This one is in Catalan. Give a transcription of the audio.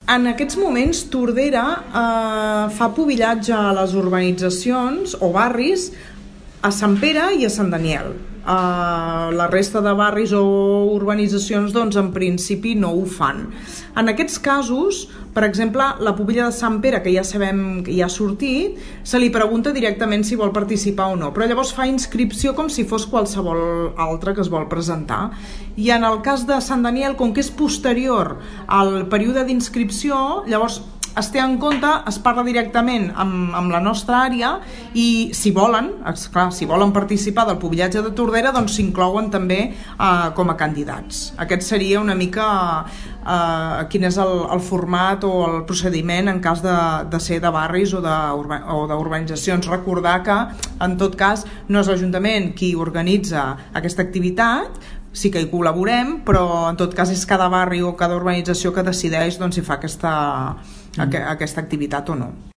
En aquests moments, Tordera fa pubillatge a les urbanitzacions o barris a Sant Pere i a Sant Daniel. La resta de barris o urbanitzacions, doncs, en principi no ho fan. En aquests casos, per exemple, la pubilla de Sant Pere, que ja sabem que ja ha sortit, se li pregunta directament si vol participar o no, però llavors fa inscripció com si fos qualsevol altre que es vol presentar. I en el cas de Sant Daniel, com que és posterior al període d'inscripció, llavors es té en compte, es parla directament amb la nostra àrea i si volen, esclar, si volen participar del pubillatge de Tordera, doncs s'inclouen també com a candidats. Aquest seria una mica quin és el format o el procediment en cas de ser de barris o d'urbanitzacions. Recordar que, en tot cas, no és l'Ajuntament qui organitza aquesta activitat, sí que hi col·laborem, però en tot cas és cada barri o cada urbanització que decideix, doncs, si fa aquesta activitat o no.